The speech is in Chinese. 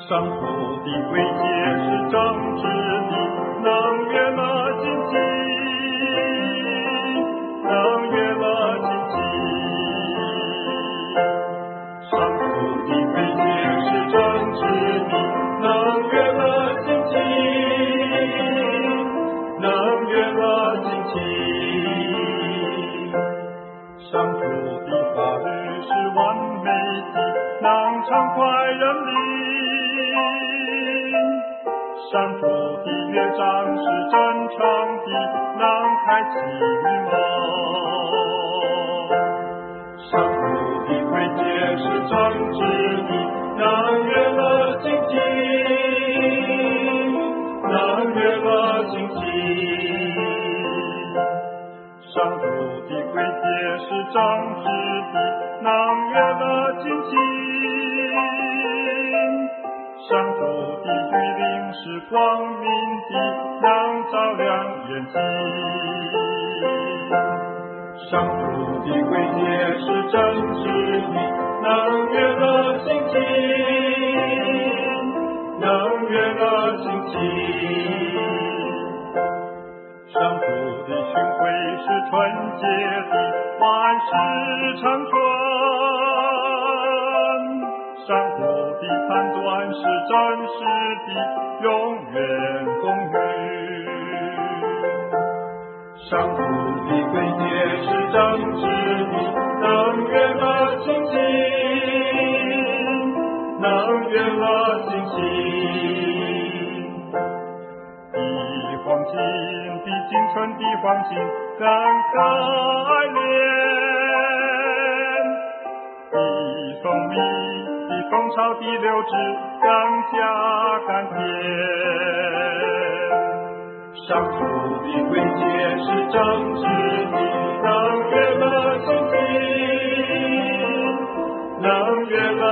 上主的规戒是正直的，能悦了心情，能悦了心情。上主的规戒是正直的，能悦了心情，能悦了心情。上主的话语是完美的，能畅快人灵。上主的乐章是真诚的，能开启愚蒙。上主的规戒是正直的，能悦了心情，能悦了心情。上主的规戒是正直的，能悦了心情。上主的律令是光明的，能照亮眼睛。上主的规戒是正直的，能悦了心情，能悦了心情。上主的训诲是纯洁的，万事长存。上主的判断是真实的，永远公允。上主的规戒是正直的，能悦了心情，能悦了心情。比黄金，比金纯的黄金更开炼，比蜂蜜，比蜂巢的流汁更加甘甜。上主的规戒是正直的，能悦了心情，能悦了